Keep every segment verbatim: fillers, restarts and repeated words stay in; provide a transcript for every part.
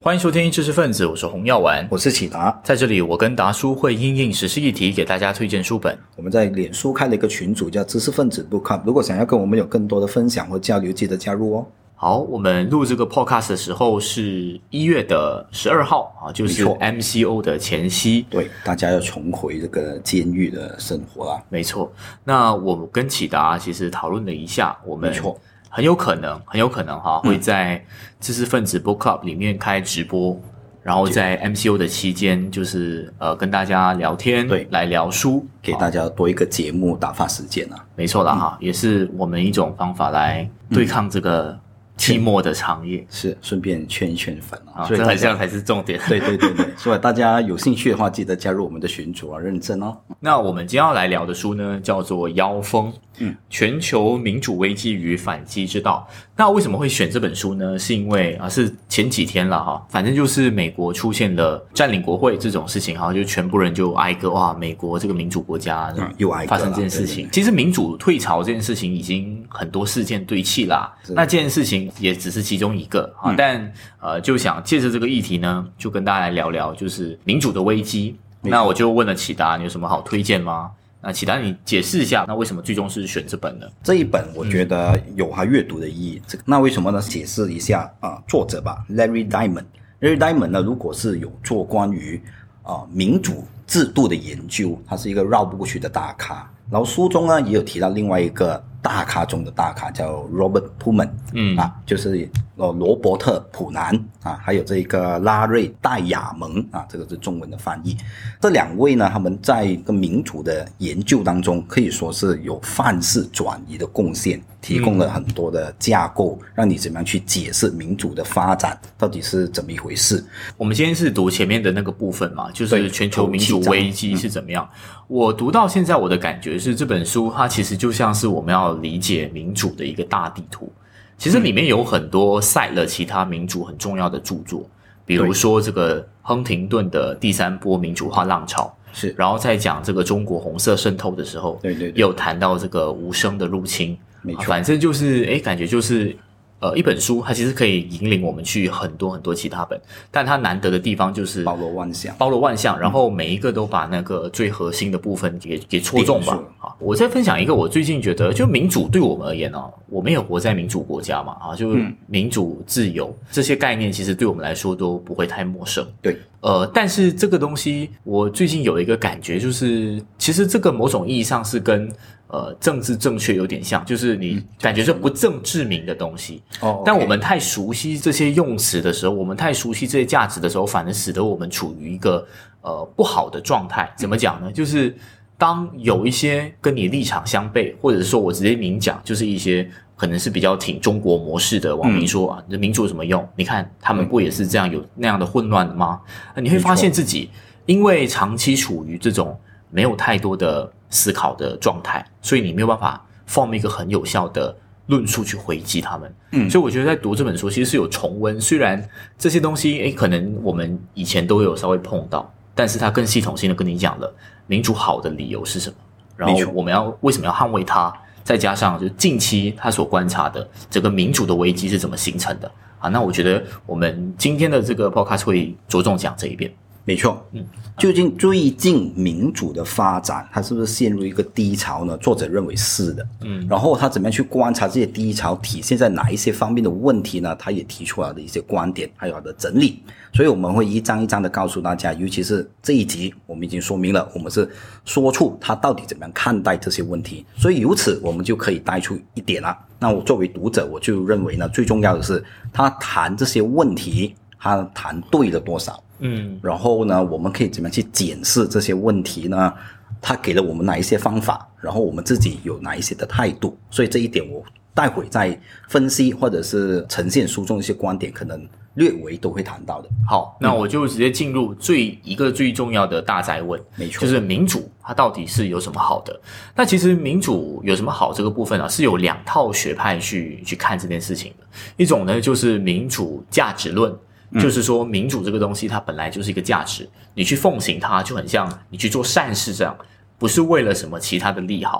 欢迎收听知识分子，我是洪耀丸， 我是启达。 在这里我跟达叔会因应时事议题给大家推荐书本。 我们在脸书开了一个群组叫知识分子 Book Club， 如果想要跟我们有更多的分享或交流，记得加入哦。 好，我们录这个 podcast 的时候是一月的十二号啊，就是 M C O 的前夕。 对，大家要重回这个监狱的生活啦。 没错，那我跟启达其实讨论了一下，我们没错很有可能很有可能哈、嗯、会在知识分子 Book Club 里面开直播，然后在 M C O 的期间就是呃跟大家聊天， 对， 来聊书， 给大家多一个节目打发时间啊。 没错啦哈、嗯，也是我们一种方法来对抗这个期末的长夜， 是顺便圈一圈粉啊， 所以这样才是重点。 对对对对，所以大家有兴趣的话，记得加入我们的群组啊，认真哦。 那我们今天要来聊的书呢，叫做《妖风》，嗯，全球民主危机与反击之道。那为什么会选这本书呢？是因为啊，是前几天了哈，反正就是美国出现了占领国会这种事情哈，就全部人就哀歌哇，美国这个民主国家、嗯、 又哀歌发生这件事情。对对对，其实民主退潮这件事情已经很多事件堆砌啦，那这件事情也只是其中一个啊、嗯，但呃，就想借着这个议题呢，就跟大家来聊聊，就是民主的危机。那我就问了启达，你有什么好推荐吗？那启达，你解释一下，那为什么最终是选这本呢？ 这一本我觉得有它阅读的意义。嗯、那为什么呢？解释一下啊、呃，作者吧 ，Larry Diamond。Larry Diamond 呢，如果是有做关于啊、呃、民主制度的研究，他是一个绕不过去的大咖。然后书中呢也有提到另外一个大咖中的大咖，叫 Robert Putnam， 嗯啊，就是呃罗伯特普南啊，还有这个拉瑞戴亚蒙啊，这个是中文的翻译。这两位呢，他们在一个民主的研究当中，可以说是有范式转移的贡献，提供了很多的架构，嗯、让你怎么样去解释民主的发展到底是怎么一回事。 我们今天是读前面的那个部分嘛，就是全球民主危机是怎么样。嗯、我读到现在，我的感觉是这本书它其实就像是我们要理解民主的一个大地图。其实里面有很多赛了其他民主很重要的著作，比如说这个亨廷顿的第三波民主化浪潮， 是， 然后在讲这个中国红色渗透的时候， 对对对， 也有谈到这个无声的入侵， 没错， 反正就是诶感觉就是呃一本书它其实可以引领我们去很多很多其他本，但它难得的地方就是包罗万象， 包罗万象，然后每一个都把那个最核心的部分给给戳中吧。好，我再分享一个我最近觉得，就民主对我们而言哦，我们也活在民主国家嘛，啊，就民主自由、嗯、这些概念其实对我们来说都不会太陌生。 对， 呃，但是这个东西我最近有一个感觉，就是其实这个某种意义上是跟呃，政治正确有点像，就是你感觉是不正治民的东西。哦、嗯，但我们太熟悉这些用词的时候，我们太熟悉这些价值的时候，反而使得我们处于一个呃不好的状态。怎么讲呢？就是当有一些跟你立场相悖，或者是说我直接明讲，就是一些可能是比较挺中国模式的网民说、嗯、啊，这民主有什么用？你看他们不也是这样有那样的混乱的吗？你会发现自己因为长期处于这种没有太多的思考的状态，所以你没有办法 form 一个很有效的论述去回击他们。嗯，所以我觉得在读这本书其实是有重温，虽然这些东西诶可能我们以前都有稍微碰到，但是它更系统性的跟你讲了民主好的理由是什么，然后我们要为什么要捍卫它，再加上就近期他所观察的整个民主的危机是怎么形成的啊。那我觉得我们今天的这个 podcast 会着重讲这一边。 没错，嗯，究竟最近民主的发展，它是不是陷入一个低潮呢？作者认为是的，嗯，然后他怎么样去观察这些低潮体现在哪一些方面的问题呢？他也提出来的一些观点，还有他的整理，所以我们会一章一章的告诉大家，尤其是这一集，我们已经说明了，我们是说出他到底怎么样看待这些问题，所以由此我们就可以带出一点了。那我作为读者，我就认为呢，最重要的是他谈这些问题，他谈对了多少。嗯，然后呢，我们可以怎么样去检视这些问题呢？他给了我们哪一些方法，然后我们自己有哪一些的态度？所以这一点我待会再分析或者是呈现书中一些观点，可能略微都会谈到的。 好，那我就直接进入最一个最重要的大哉问， 没错， 就是民主它到底是有什么好的？那其实民主有什么好这个部分啊，是有两套学派去去看这件事情的。一种呢就是民主价值论。就是说民主这个东西它本来就是一个价值，你去奉行它就很像你去做善事这样，不是为了什么其他的利好，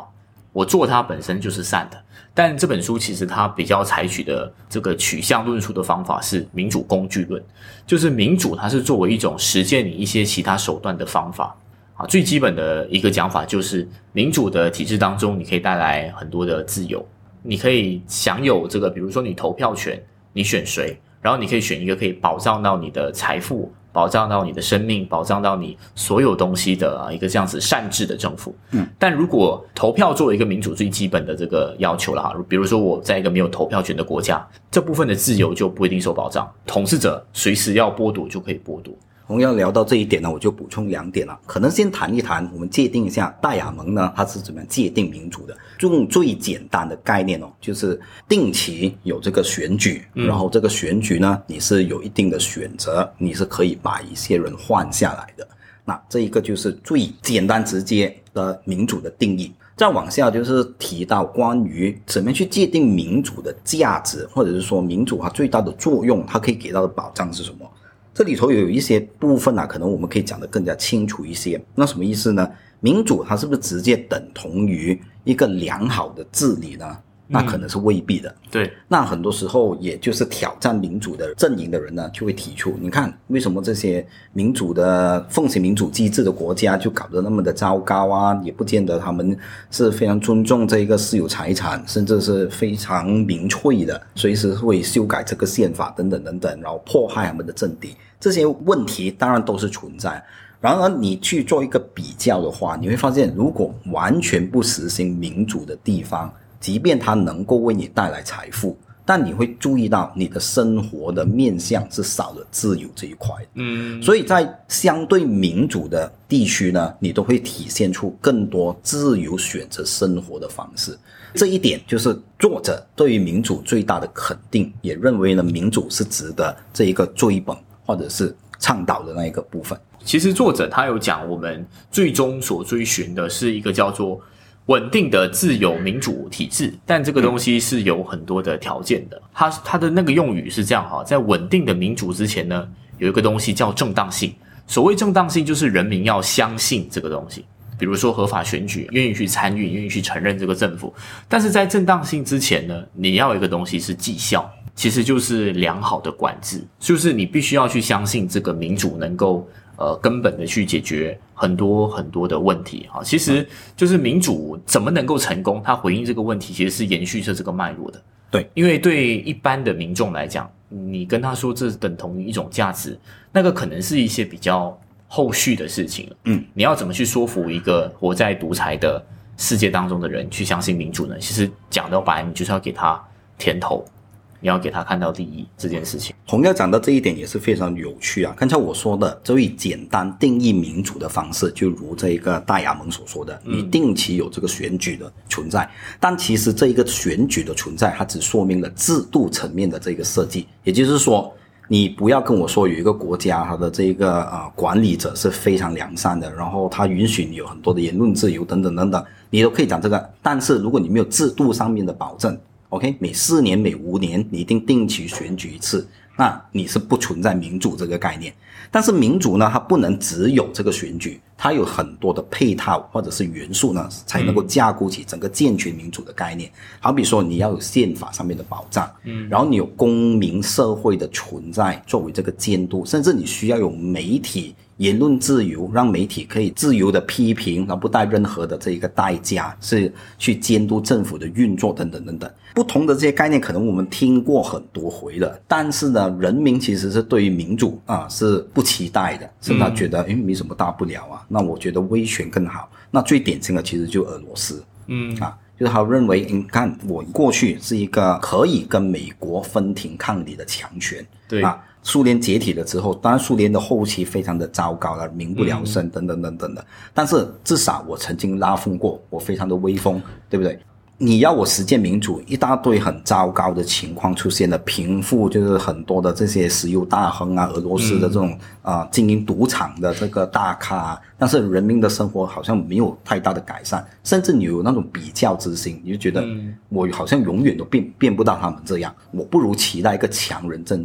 我做它本身就是善的。但这本书其实它比较采取的这个取向论述的方法是民主工具论，就是民主它是作为一种实践你一些其他手段的方法啊。最基本的一个讲法就是民主的体制当中，你可以带来很多的自由，你可以享有这个，比如说你投票权，你选谁，然后你可以选一个可以保障到你的财富，保障到你的生命，保障到你所有东西的、啊、一个这样子善治的政府。嗯，但如果投票作为一个民主最基本的这个要求了哈，比如说我在一个没有投票权的国家，这部分的自由就不一定受保障，统治者随时要剥夺就可以剥夺。 我们要聊到这一点呢，我就补充两点了。可能先谈一谈，我们界定一下大亚盟呢，它是怎么样界定民主的。用最简单的概念哦，就是定期有这个选举，嗯、然后这个选举呢，你是有一定的选择，你是可以把一些人换下来的。那这一个就是最简单直接的民主的定义。再往下就是提到关于怎么样去界定民主的价值，或者是说民主它最大的作用，它可以给到的保障是什么。这里头有一些部分啊，可能我们可以讲得更加清楚一些。那什么意思呢？民主它是不是直接等同于一个良好的治理呢？那可能是未必的。嗯、 对， 那很多时候也就是挑战民主的阵营的人呢，就会提出，你看为什么这些民主的奉行民主机制的国家就搞得那么的糟糕啊？也不见得他们是非常尊重这个私有财产，甚至是非常民粹的，随时会修改这个宪法等等等等，然后迫害他们的政敌。这些问题当然都是存在。然而你去做一个比较的话，你会发现如果完全不实行民主的地方，即便它能够为你带来财富，但你会注意到你的生活的面向是少了自由这一块。嗯，所以在相对民主的地区呢，你都会体现出更多自由选择生活的方式。这一点就是作者对于民主最大的肯定，也认为呢民主是值得这一个追捧或者是倡导的那一个部分。 其实作者他有讲，我们最终所追寻的是一个叫做稳定的自由民主体制，但这个东西是有很多的条件的。他他的那个用语是这样哈，在稳定的民主之前呢，有一个东西叫正当性。所谓正当性，就是人民要相信这个东西，比如说合法选举，愿意去参与，愿意去承认这个政府。但是在正当性之前呢，你要有一个东西是绩效，其实就是良好的管制，就是你必须要去相信这个民主能够呃根本的去解决很多很多的问题啊。其实就是民主怎么能够成功，它回应这个问题其实是延续着这个脉络的。 对， 因为对一般的民众来讲，你跟他说这等同于一种价值，那个可能是一些比较后续的事情了。嗯，你要怎么去说服一个活在独裁的世界当中的人去相信民主呢？其实讲到白，你就是要给他甜头，你要给他看到利益这件事情。 洪耀讲到这一点也是非常有趣啊！刚才我说的最简单定义民主的方式，就如这个大亚盟所说的，你定期有这个选举的存在，但其实这一个选举的存在，它只说明了制度层面的这个设计。也就是说，你不要跟我说有一个国家它的这个呃管理者是非常良善的，然后它允许你有很多的言论自由等等等等，你都可以讲这个。但是如果你没有制度上面的保证，OK， 每四年每五年你一定定期选举一次，那你是不存在民主这个概念。但是民主呢，它不能只有这个选举，它有很多的配套或者是元素呢，才能够架构起整个健全民主的概念。好比说你要有宪法上面的保障，嗯，然后你有公民社会的存在作为这个监督，甚至你需要有媒体言论自由，让媒体可以自由的批评，然后不带任何的这一个代价，是去监督政府的运作等等等等。不同的这些概念可能我们听过很多回了，但是呢，人民其实是对于民主啊是不期待的，甚至他觉得诶没什么大不了啊，那我觉得威权更好。那最典型的其实就俄罗斯，嗯啊，就是他认为你看我过去是一个可以跟美国分庭抗礼的强权， 对啊。苏联解体了之后，当然苏联的后期非常的糟糕了，民不聊生等等等等的，但是至少我曾经拉风过，我非常的威风，对不对？你要我实践民主，一大堆很糟糕的情况出现了，贫富就是很多的这些石油大亨啊，俄罗斯的这种啊、呃、经营赌场的这个大咖、啊，但是人民的生活好像没有太大的改善，甚至你有那种比较之心，你就觉得我好像永远都变变不到他们这样，我不如期待一个强人政治。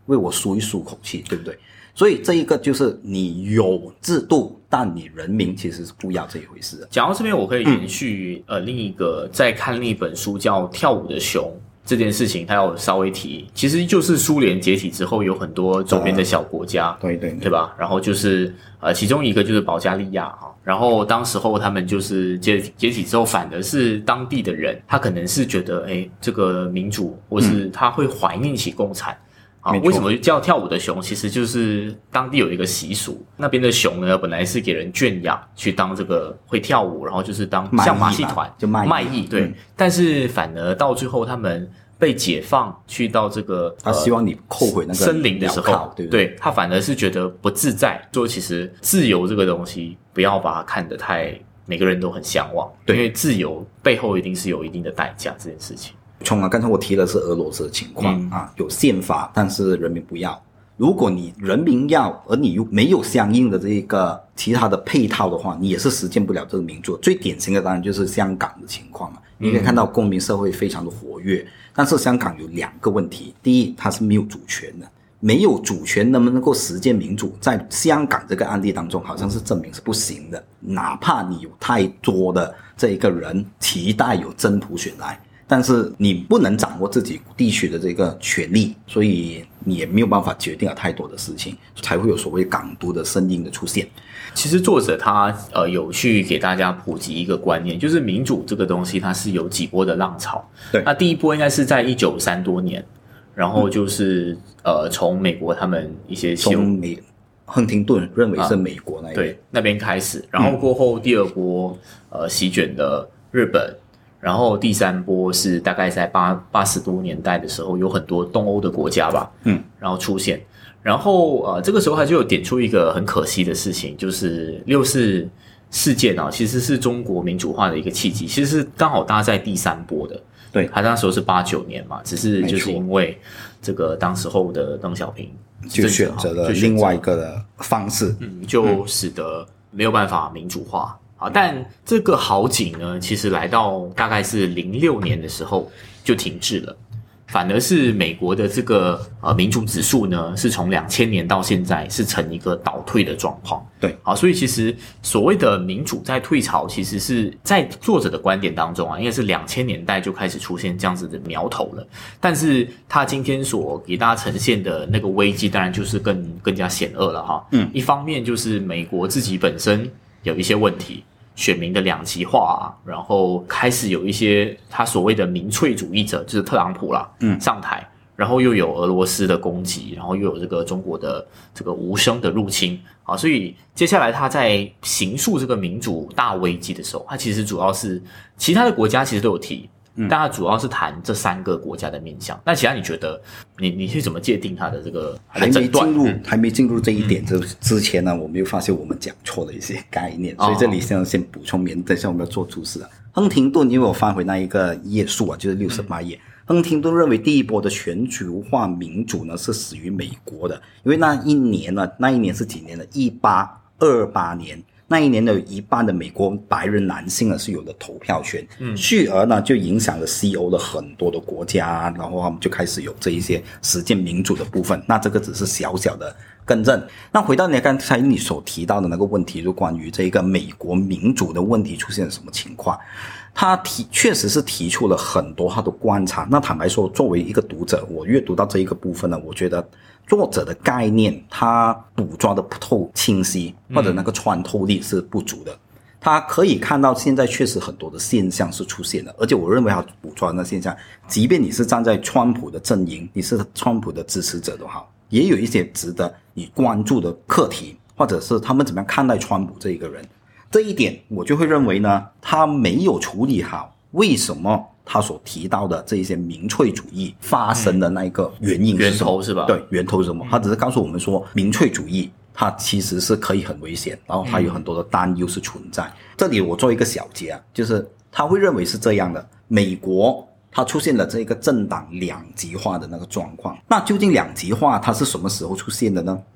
为我舒一舒口气，对不对？所以这一个就是你有制度，但你人民其实是不要这一回事的。 讲到这边，我可以延续、嗯、呃另一个在看另一本书叫《跳舞的熊》这件事情，他有稍微提，其实就是苏联解体之后有很多周边的小国家， 呃、对对 对, 对吧？然后就是呃其中一个就是保加利亚哈，然后当时候他们就是解体解体之后，反而是当地的人，他可能是觉得哎这个民主，或是他会怀念起共产。嗯啊，为什么叫跳舞的熊？其实就是当地有一个习俗，那边的熊呢，本来是给人圈养，去当这个会跳舞，然后就是当像马戏团， 就卖艺， 卖艺对、嗯。但是反而到最后，他们被解放，去到这个他希望你扣回那个森林的时候， 对不对？ 对，他反而是觉得不自在。说其实自由这个东西，不要把它看得太每个人都很向往，因为自由背后一定是有一定的代价这件事情。 从啊，刚才我提的是俄罗斯的情况、嗯、啊，有宪法，但是人民不要。如果你人民要，而你又没有相应的这个其他的配套的话，你也是实现不了这个民主。最典型的当然就是香港的情况嘛，你可以看到公民社会非常的活跃，但是香港有两个问题：第一，它是没有主权的，没有主权能不能够实践民主，在香港这个案例当中，好像是证明是不行的。哪怕你有太多的这一个人期待有真普选来。但是你不能掌握自己地区的这个权利，所以你也没有办法决定了太多的事情，才会有所谓港独的声音的出现。 其实作者他呃有去给大家普及一个观念，就是民主这个东西它是有几波的浪潮。 对， 那第一波应该是在一九三多年，然后就是、嗯、呃从美国他们一些从美亨廷顿认为是美国那一边、 啊、对那边开始，然后过后第二波、嗯、呃席卷了日本。然后第三波是大概在八八十多年代的时候，有很多东欧的国家吧，嗯，然后出现，然后呃这个时候他就有点出一个很可惜的事情，就是六四事件啊，其实是中国民主化的一个契机，其实是刚好搭在第三波的， 对， 他那时候是八九年嘛，只是就是因为这个当时候的邓小平就选择了另外一个的方式， 嗯，就使得没有办法民主化。好，但这个好景呢，其实来到大概是零六年的时候就停滞了，反而是美国的这个呃民主指数呢，是从两千年到现在是呈一个倒退的状况。 对， 好，所以其实所谓的民主在退潮，其实是在作者的观点当中啊，应该是两千年代就开始出现这样子的苗头了。但是他今天所给大家呈现的那个危机，当然就是更更加险恶了哈。嗯，一方面就是美国自己本身有一些问题，选民的两极化啊，然后开始有一些他所谓的民粹主义者，就是特朗普啦，嗯，上台，然后又有俄罗斯的攻击，然后又有这个中国的这个无声的入侵啊，所以接下来他在形塑这个民主大危机的时候，他其实主要是其他的国家其实都有提。嗯，但它主要是谈这三个国家的面向。那其他你觉得，你你是怎么界定它的这个还没进入、嗯、还没进入这一点之、嗯、之前呢，我们又发现我们讲错了一些概念，所以这里先先补充，免等一下我们要做注释啊。亨廷顿，因为我翻回那一个页数啊，就是六十八页。嗯、亨廷顿认为第一波的全球化民主呢是始于美国的，因为那一年呢，那一年是几年呢？一八二八年。那一年的有一半的美国白人男性呢是有了投票权，嗯，继而呢就影响了西欧的很多的国家，然后他们就开始有这一些实践民主的部分。那这个只是小小的更正。那回到你刚才你所提到的那个问题，就关于这个美国民主的问题出现了什么情况？他提确实是提出了很多他的观察。那坦白说，作为一个读者，我阅读到这一个部分呢，我觉得作者的概念他捕捉的不透清晰，或者那个穿透力是不足的。他可以看到现在确实很多的现象是出现的，而且我认为他捕捉的那现象，即便你是站在川普的阵营，你是川普的支持者都好，也有一些值得你关注的课题，或者是他们怎么样看待川普这一个人。这一点我就会认为呢，他没有处理好为什么他所提到的这一些民粹主义发生的那一个原因是什么、 嗯、源头是吧？ 对，源头是什么？他只是告诉我们说，民粹主义它其实是可以很危险，然后它有很多的担忧是存在、嗯、这里我做一个小结啊，就是他会认为是这样的，美国它出现了这个政党两极化的那个状况。那究竟两极化它是什么时候出现的呢？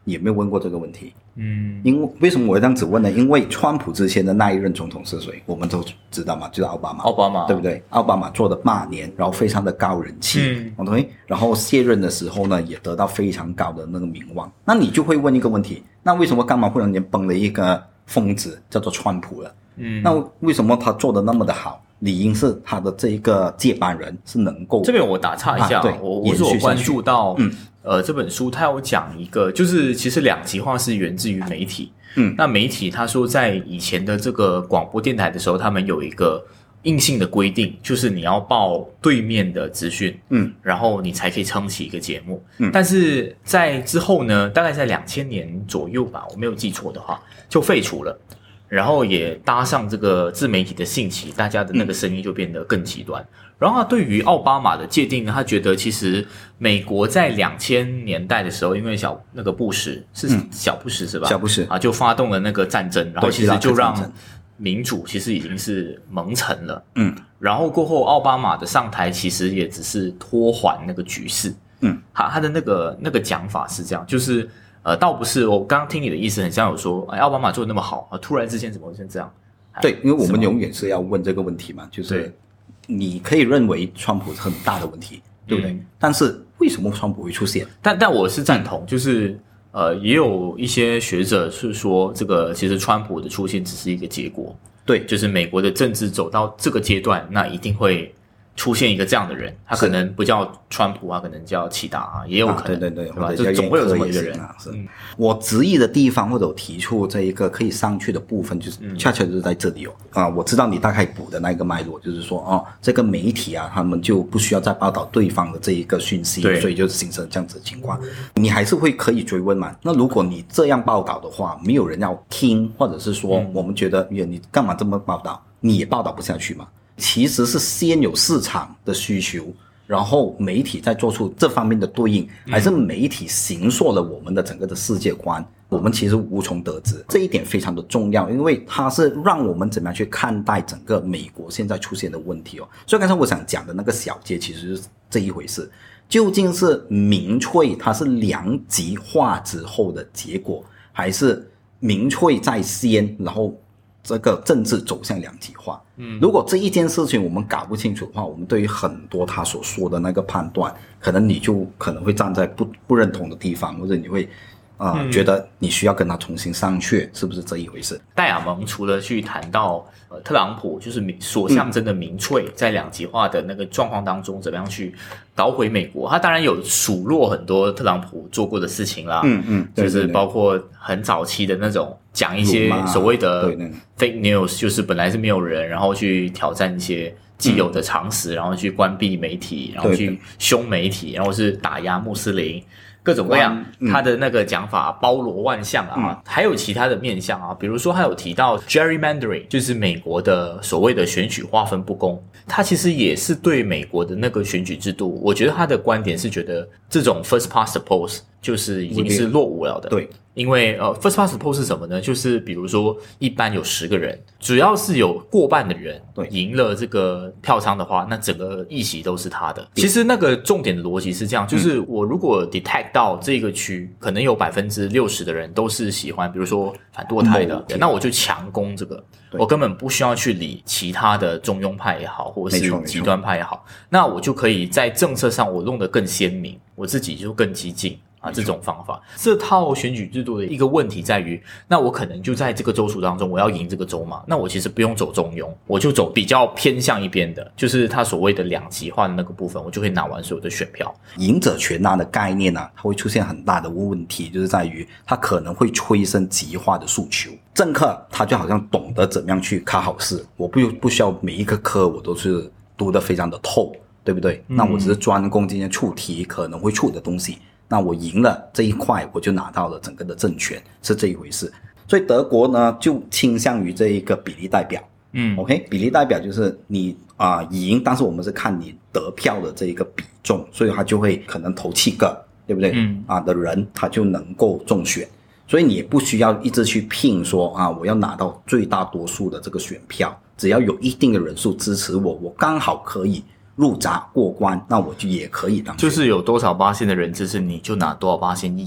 也没有问过这个问题。嗯，因为为什么我会这样子问呢？因为川普之前的那一任总统是谁，我们都知道嘛，就是奥巴马。 奥巴马对不对？奥巴马做了八年，然后非常的高人气，嗯，对。然后卸任的时候呢，也得到非常高的那个名望。那你就会问一个问题：那为什么干嘛忽然间崩了一个疯子叫做川普了？嗯，那为什么他做的那么的好？理应是他的这一个接班人是能够。 这边我打岔一下，啊、对，我我是有关注到，嗯，呃，这本书他有讲一个，就是其实两极化是源自于媒体，嗯，那媒体他说在以前的这个广播电台的时候，他们有一个硬性的规定，就是你要报对面的资讯，嗯，然后你才可以撑起一个节目，嗯，但是在之后呢，大概在两千年左右吧，我没有记错的话，就废除了。然后也搭上这个自媒体的兴起，大家的那个声音就变得更极端。嗯、然后他对于奥巴马的界定呢，他觉得其实美国在两千年代的时候，因为小那个布什是小布什是吧？ 小布什啊，就发动了那个战争，然后其实就让民主其实已经是蒙尘了。嗯，然后过后奥巴马的上台其实也只是拖缓那个局势。嗯，他他的那个那个讲法是这样，就是。呃，倒不是，我刚刚听你的意思很像有说，哎，奥巴马做的那么好，突然之间怎么会变这样？ 对，因为我们永远是要问这个问题嘛，就是你可以认为川普是很大的问题，对不对？嗯、但是为什么川普会出现？ 但但我是赞同，就是呃，也有一些学者是说，这个其实川普的出现只是一个结果， 对， 就是美国的政治走到这个阶段，那一定会。出现一个这样的人，他可能不叫川普啊，可能叫齐达啊，也有可能， 啊、对对对， 对吧？就总会有这么一个人啊。是、嗯、我质疑的地方，或者我提出这一个可以上去的部分，就是恰恰就是在这里哦。啊，我知道你大概补的那个脉络，就是说哦，这个媒体啊，他们就不需要再报道对方的这一个讯息，所以就形成这样子的情况。你还是会可以追问嘛？那如果你这样报道的话，没有人要听，或者是说、嗯、我们觉得你干嘛这么报道，你也报道不下去嘛？其实是先有市场的需求，然后媒体再做出这方面的对应，还是媒体形塑了我们的整个的世界观，我们其实无从得知。这一点非常的重要，因为它是让我们怎么样去看待整个美国现在出现的问题哦。所以刚才我想讲的那个小节其实是这一回事，究竟是民粹它是两极化之后的结果，还是民粹在先，然后这个政治走向两极化。嗯，如果这一件事情我们搞不清楚的话，我们对于很多他所说的那个判断，可能你就可能会站在不不认同的地方，或者你会啊、呃嗯、觉得你需要跟他重新商榷，是不是这一回事？ 戴亚蒙除了去谈到呃特朗普就是所象征的民粹、嗯、在两极化的那个状况当中怎么样去搞毁美国，他当然有数落很多特朗普做过的事情啦，嗯嗯，就是包括很早期的那种讲一些所谓的 fake news， 就是本来是没有人，然后去挑战一些既有的常识，嗯、然后去关闭媒体，然后去凶媒体，然后是打压穆斯林。各种各样，他的那个讲法包罗万象啊、嗯，还有其他的面向啊，比如说他有提到 gerrymandering， 就是美国的所谓的选举划分不公，他其实也是对美国的那个选举制度，我觉得他的观点是觉得这种 first past the post 就是已经是落伍了的。 对， 因为呃 first past the post 是什么呢？就是比如说一般有十个人，只要是有过半的人赢了这个票仓的话，那整个议席都是他的。其实那个重点的逻辑是这样，就是我如果 detect 到这个区可能有 百分之六十 的人都是喜欢比如说反堕胎的，那我就强攻这个，我根本不需要去理其他的中庸派也好或者是极端派也好，那我就可以在政策上我弄得更鲜明，我自己就更激进啊，这种方法。这套选举制度的一个问题在于，那我可能就在这个州属当中我要赢这个州嘛，那我其实不用走中庸，我就走比较偏向一边的，就是他所谓的两极化的那个部分，我就可以拿完所有的选票。 赢者全拿的概念啊，它会出现很大的问题，就是在于它可能会催生极化的诉求。政客他就好像懂得怎么样去考好试，我不不需要每一个科我都是读得非常的透，对不对？嗯、那我只是专攻今天出题可能会出的东西，那我赢了这一块，我就拿到了整个的政权，是这一回事。所以德国呢，就倾向于这一个比例代表。嗯 ，OK， 比例代表就是你啊、呃、赢，但是我们是看你得票的这一个比重，所以他就会可能投七个，对不对？嗯，啊的人他就能够中选，所以你也不需要一直去拼说啊我要拿到最大多数的这个选票，只要有一定的人数支持我，我刚好可以入闸过关，那我就也可以当选。 就是有多少巴仙的人支持你，就拿多少巴仙议席。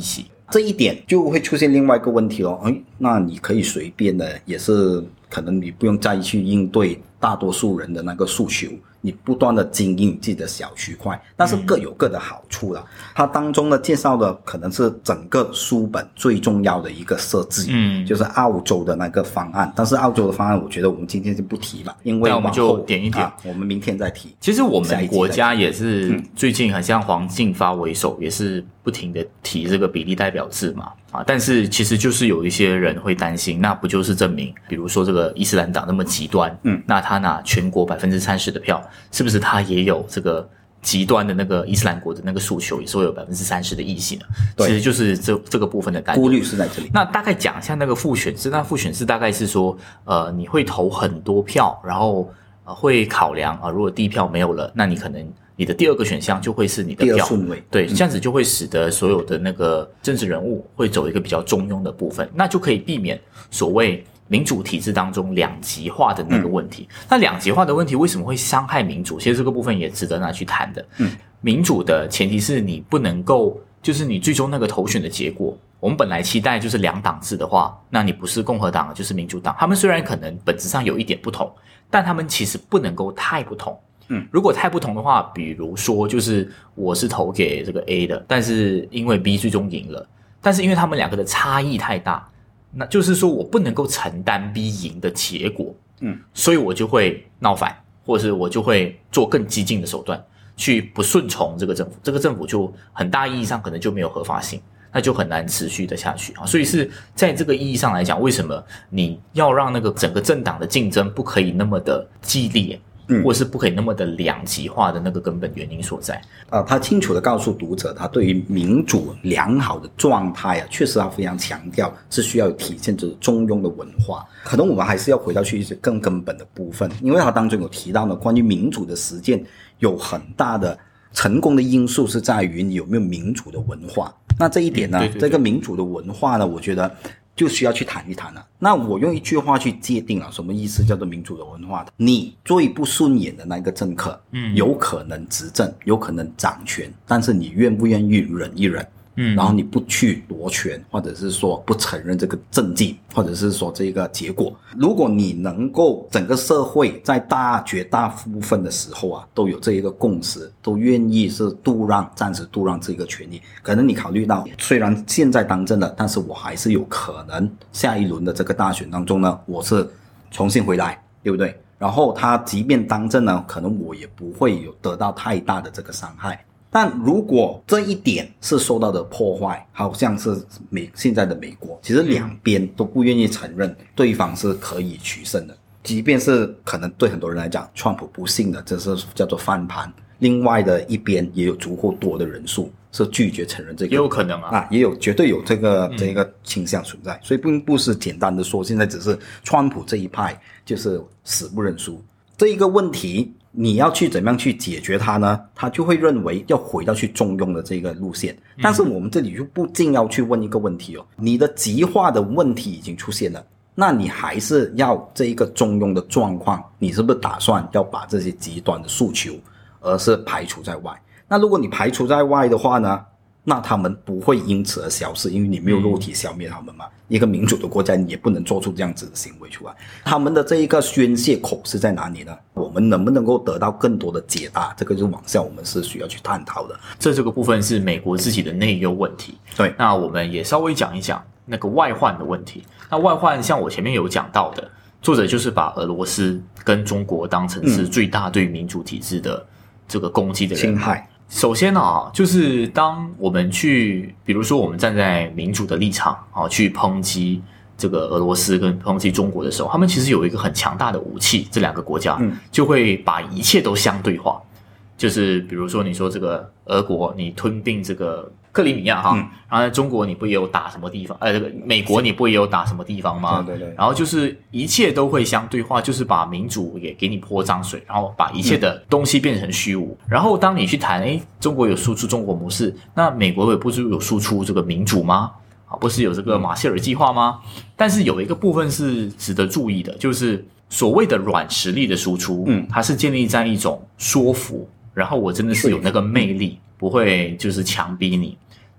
这一点就会出现另外一个问题咯。哎，那你可以随便的，也是可能你不用再去应对大多数人的那个诉求，你不断的经营自己的小区块，但是各有各的好处啦。它当中呢介绍的可能是整个书本最重要的一个设计，嗯，就是澳洲的那个方案。但是澳洲的方案，我觉得我们今天就不提了，因为我们就点一点、 啊，我们明天再提。 其实我们国家也是最近很像黄进发为首，也是不停的提这个比例代表制嘛，啊，但是其实就是有一些人会担心，那不就是证明，比如说这个伊斯兰党那么极端，嗯，那他拿全国百分之三十的票，是不是他也有这个极端的那个伊斯兰国的那个诉求，也是会有百分之三十的异性呢？其实就是这这个部分的担忧。 顾虑是在这里。 那大概讲一下那个复选制，那复选制大概是说，呃，你会投很多票，然后呃会考量啊、呃，如果第一票没有了，那你可能你的第二个选项就会是你的票， 第二顺位。 对，这样子就会使得所有的那个政治人物会走一个比较中庸的部分，那就可以避免所谓民主体制当中两极化的那个问题。嗯、那两极化的问题为什么会伤害民主？其实这个部分也值得拿去谈的。嗯，民主的前提是你不能够，就是你最终那个投选的结果，我们本来期待就是两党制的话，那你不是共和党就是民主党，他们虽然可能本质上有一点不同，但他们其实不能够太不同。嗯，如果太不同的话，比如说就是我是投给这个 A 的，但是因为 B 最终赢了，但是因为他们两个的差异太大，那就是说我不能够承担 B 赢的结果，嗯，所以我就会闹反，或者是我就会做更激进的手段去不顺从这个政府，这个政府就很大意义上可能就没有合法性，那就很难持续的下去啊。所以是在这个意义上来讲，为什么你要让那个整个政党的竞争不可以那么的激烈？嗯，或是不可以那么的两极化的那个根本原因所在啊，他清楚的告诉读者，他对于民主良好的状态啊，确实他非常强调是需要体现着中庸的文化。可能我们还是要回到去一些更根本的部分，因为他当中有提到呢，关于民主的实践有很大的成功的因素是在于你有没有民主的文化。那这一点呢，嗯、对对对这个民主的文化呢，我觉得就需要去谈一谈了。那我用一句话去界定了什么意思叫做民主的文化。你最不顺眼的那个政客，嗯，有可能执政，有可能掌权，但是你愿不愿意忍一忍？嗯，然后你不去夺权，或者是说不承认这个政绩，或者是说这个结果。如果你能够整个社会在大绝大部分的时候啊，都有这一个共识，都愿意是度让，暂时度让这个权利。可能你考虑到，虽然现在当政了，但是我还是有可能下一轮的这个大选当中呢，我是重新回来，对不对？然后他即便当政呢，可能我也不会有得到太大的这个伤害。但如果这一点是受到的破坏，好像是美现在的美国，其实两边都不愿意承认对方是可以取胜的，即便是可能对很多人来讲，川普不幸的这是叫做翻盘，另外的一边也有足够多的人数是拒绝承认这个， 也有可能啊， 啊也有绝对有这个这个倾向存在，所以并不是简单的说现在只是川普这一派就是死不认输这一个问题。你要去怎么样去解决它呢？他就会认为要回到去中庸的这个路线。但是我们这里就不禁要去问一个问题哦，你的极化的问题已经出现了，那你还是要这一个中庸的状况，你是不是打算要把这些极端的诉求而是排除在外？那如果你排除在外的话呢，那他们不会因此而消失，因为你没有肉体消灭他们嘛。一个民主的国家你也不能做出这样子的行为出来。他们的这一个宣泄口是在哪里呢？我们能不能够得到更多的解答？这个就是往下我们是需要去探讨的。 这这个部分是美国自己的内忧问题。 对， 那我们也稍微讲一讲那个外患的问题。那外患像我前面有讲到的，作者就是把俄罗斯跟中国当成是最大对民主体制的这个攻击的人侵害。 首先啊，就是当我们去，比如说我们站在民主的立场啊，去抨击这个俄罗斯跟抨击中国的时候，他们其实有一个很强大的武器，这两个国家就会把一切都相对化。就是比如说你说这个俄国你吞并这个克里米亚哈、嗯，然后在中国你不也有打什么地方？呃，这个美国你不也有打什么地方吗？ 对对对。 然后就是一切都会相对化，就是把民主也给你泼脏水，然后把一切的东西变成虚无。嗯、然后当你去谈，诶，中国有输出中国模式，那美国也不是有输出这个民主吗？啊，不是有这个马歇尔计划吗？但是有一个部分是值得注意的，就是所谓的软实力的输出，嗯，它是建立在一种说服，然后我真的是有那个魅力，不会就是强逼你。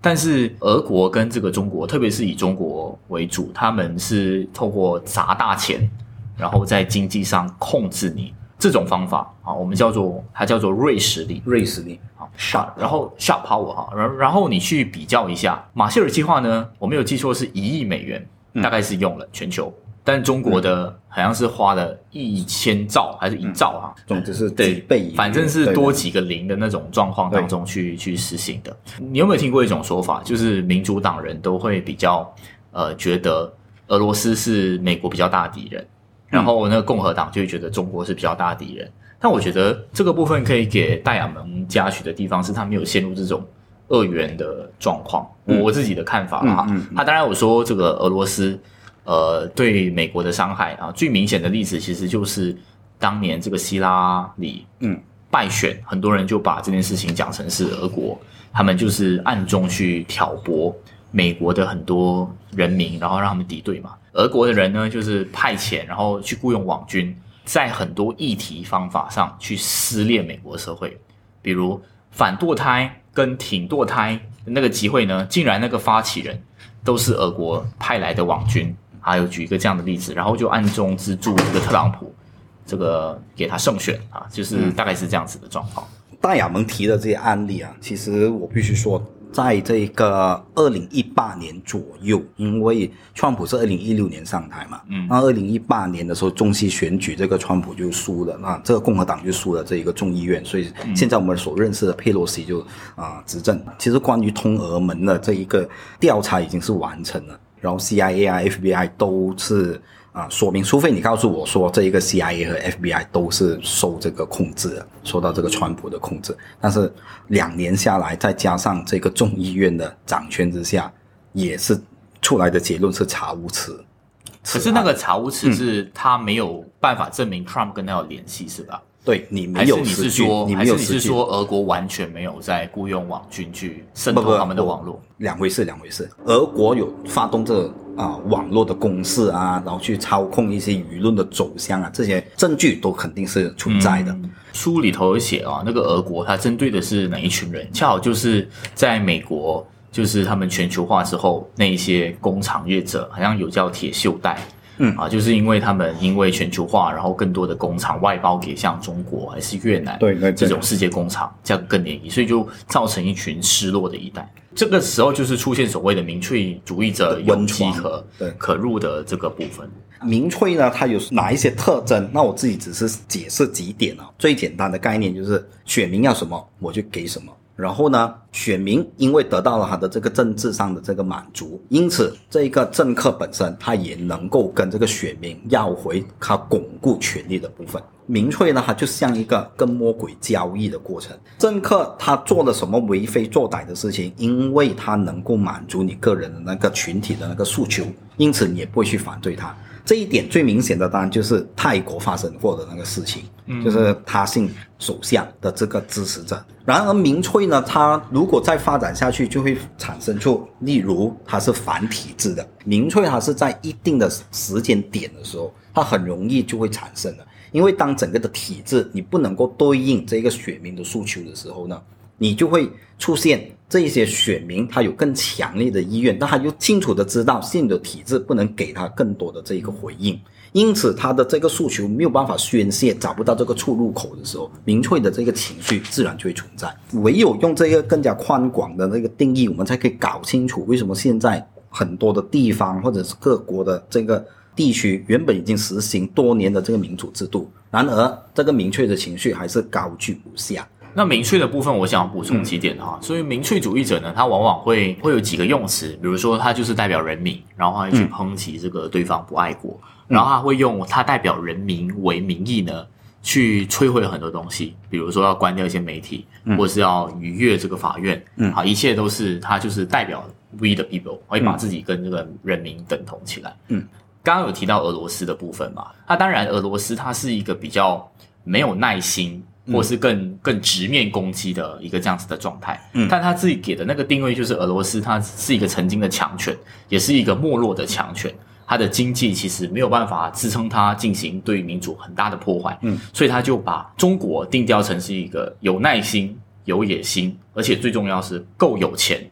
但是俄国跟这个中国，特别是以中国为主，他们是透过砸大钱，然后在经济上控制你这种方法啊，我们叫做它叫做锐实力， 锐实力好 sharp， 然后 sharp power 哈，然然后你去比较一下，马歇尔计划呢，我没有记错是一亿美元，大概是用了全球。但中国的好像是花了一千兆还是一兆啊？ 总之是几倍， 反正是多几个零的那种状况当中去去实行的。你有没有听过一种说法，就是民主党人都会比较呃觉得俄罗斯是美国比较大的敌人，然后那个共和党就会觉得中国是比较大的敌人。但我觉得这个部分可以给戴亚蒙嘉许的地方是他没有陷入这种二元的状况。 嗯、 我自己的看法啦，嗯嗯嗯、他当然有说这个俄罗斯。呃，对美国的伤害啊，最明显的例子其实就是当年这个希拉里嗯败选，很多人就把这件事情讲成是俄国，他们就是暗中去挑拨美国的很多人民，然后让他们敌对嘛。俄国的人呢，就是派遣，然后去雇佣网军，在很多议题方法上去撕裂美国社会，比如反堕胎跟挺堕胎那个集会呢，竟然那个发起人都是俄国派来的网军。还有举一个这样的例子，然后就暗中资助这个特朗普，这个给他胜选啊，就是大概是这样子的状况。 戴亚蒙提的这些案例啊，其实我必须说，在这个二零一八年左右，因为川普是二零一六年上台嘛，嗯，那二零一八年的时候中期选举，这个川普就输了，那这个共和党就输了这一个众议院，所以现在我们所认识的佩洛西就啊、呃、执政。其实关于通俄门的这一个调查已经是完成了。然后 C I A 啊 F B I 都是啊、呃、说明，除非你告诉我说这一个 C I A 和 F B I 都是受这个控制的，受到这个川普的控制，但是两年下来，再加上这个众议院的掌权之下，也是出来的结论是查无此。 可是那个查无此是他没有办法证明 Trump 跟他有联系，是吧？ 对，你没有实据，你没有实据， 还是你是说俄国完全没有在雇佣网军去渗透他们的网络？ 两回事，两回事。俄国有发动这啊、呃、网络的攻势啊，然后去操控一些舆论的走向啊，这些证据都肯定是存在的。 嗯、书里头有写啊，那个俄国它针对的是哪一群人？恰好就是在美国，就是他们全球化之后，那一些工厂业者，好像有叫铁锈带。嗯啊，就是因为他们因为全球化，然后更多的工厂外包给像中国还是越南， 对对这种世界工厂，价格更便宜，所以就造成一群失落的一代。这个时候就是出现所谓的民粹主义者有机可可入的这个部分。 民粹呢，它有哪一些特征？那我自己只是解释几点啊。最简单的概念就是选民要什么我就给什么。然后呢，选民因为得到了他的这个政治上的这个满足，因此这一个政客本身他也能够跟这个选民要回他巩固权力的部分。民粹呢，它就像一个跟魔鬼交易的过程。政客他做了什么为非作歹的事情，因为他能够满足你个人的那个群体的那个诉求，因此你也不会去反对他。这一点最明显的当然就是泰国发生过的那个事情，嗯、就是他信首相的这个支持者。然而民粹呢，它如果再发展下去，就会产生出，例如它是反体制的。民粹它是在一定的时间点的时候，它很容易就会产生的。因为当整个的体制你不能够对应这个选民的诉求的时候呢，你就会出现这一些选民他有更强烈的意愿，但他又清楚的知道现有的体制不能给他更多的这个回应，因此他的这个诉求没有办法宣泄，找不到这个出入口的时候，民粹的这个情绪自然就会存在。唯有用这个更加宽广的这个定义，我们才可以搞清楚为什么现在很多的地方或者是各国的这个地区原本已经实行多年的这个民主制度，然而这个民粹的情绪还是高居不下。 那民粹的部分我想补充几点哈、嗯，所以民粹主义者呢，他往往会会有几个用词，比如说他就是代表人民，然后他会去抨击这个对方不爱国、嗯、然后他会用他代表人民为名义呢去摧毁很多东西，比如说要关掉一些媒体、嗯、或是要逾越这个法院，嗯，好，一切都是他就是代表 we the people， 会把自己跟这个人民等同起来。嗯，刚刚有提到俄罗斯的部分嘛，那当然俄罗斯它是一个比较没有耐心或是更更直面攻击的一个这样子的状态，嗯，但他自己给的那个定位就是俄罗斯它是一个曾经的强权，也是一个没落的强权，它的经济其实没有办法支撑它进行对民主很大的破坏，嗯，所以他就把中国定调成是一个有耐心、有野心，而且最重要是够有钱，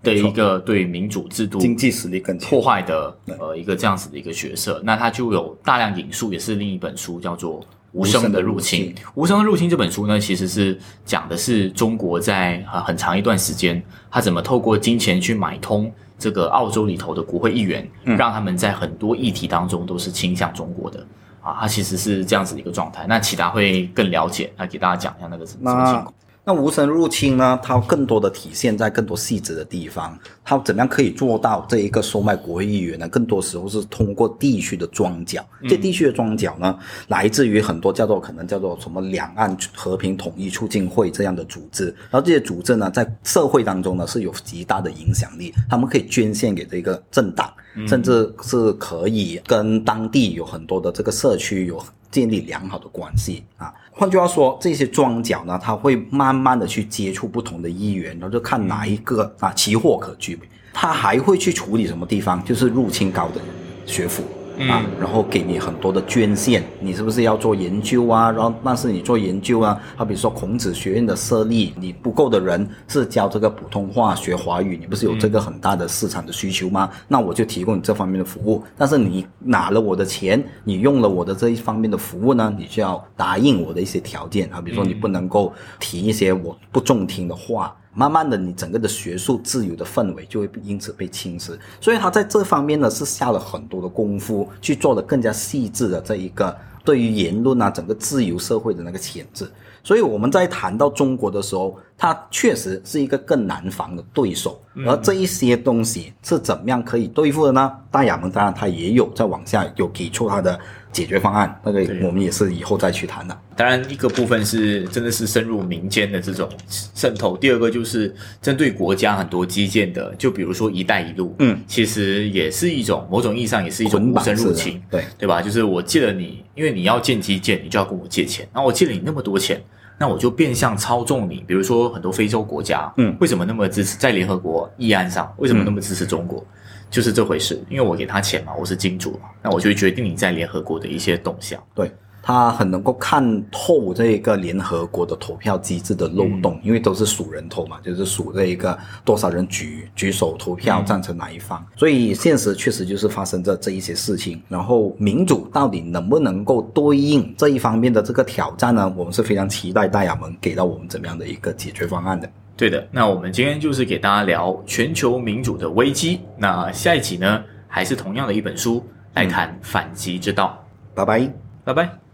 的一个对民主制度经济实力更强破坏的呃一个这样子的一个学社。那他就有大量引述，也是另一本书叫做《无声的入侵》。《无声的入侵》这本书呢，其实是讲的是中国在很长一段时间，他怎么透过金钱去买通这个澳洲里头的国会议员，嗯、让他们在很多议题当中都是倾向中国的。啊，它其实是这样子的一个状态。那启达会更了解，来给大家讲一下那个什么情况。 那无声入侵呢，它更多的体现在更多细致的地方，它怎么样可以做到这一个收买国会议员呢？更多时候是通过地区的庄脚，嗯、这地区的庄脚呢，来自于很多叫做可能叫做什么两岸和平统一促进会这样的组织，然后这些组织呢，在社会当中呢是有极大的影响力，他们可以捐献给这个政党，嗯、甚至是可以跟当地有很多的这个社区有建立良好的关系啊。换句话说，这些庄脚呢，他会慢慢的去接触不同的议员，然后就看哪一个啊奇货可居。他还会去处理什么地方，就是入侵高等学府啊，嗯、然后给你很多的捐献，你是不是要做研究啊？然后但是你做研究啊，好比说孔子学院的设立，你不够的人是教这个普通话学华语，你不是有这个很大的市场的需求吗？那我就提供你这方面的服务，但是你拿了我的钱，你用了我的这一方面的服务呢，你就要答应我的一些条件啊，比如说你不能够提一些我不中听的话。慢慢的你整个的学术自由的氛围就会因此被侵蚀，所以他在这方面呢是下了很多的功夫去做的更加细致的这一个对于言论啊整个自由社会的那个牵制。所以我们在谈到中国的时候，它确实是一个更难防的对手，而这一些东西是怎么样可以对付的呢？大亚盟当然它也有在往下有给出它的解决方案，那个我们也是以后再去谈的。 当然一个部分是真的是深入民间的这种渗透，第二个就是针对国家很多基建的，就比如说一带一路，嗯，其实也是一种某种意义上也是一种无声入侵， 对对吧？就是我借了你，因为你要建基建，你就要跟我借钱，然后我借了你那么多钱，那我就变相操纵你。比如说很多非洲国家，嗯，为什么那么支持在联合国议案上，为什么那么支持中国？嗯，就是这回事，因为我给他钱嘛，我是金主嘛，那我就会决定你在联合国的一些动向。 对，他很能够看透这个联合国的投票机制的漏洞，嗯、因为都是数人头嘛，就是数这一个多少人举举手投票赞成哪一方，嗯、所以现实确实就是发生着这一些事情。然后民主到底能不能够对应这一方面的这个挑战呢？我们是非常期待大亚盟给到我们怎么样的一个解决方案的。 对的，那我们今天就是给大家聊全球民主的危机。那下一集呢，还是同样的一本书来谈反击之道。 拜拜， 拜拜。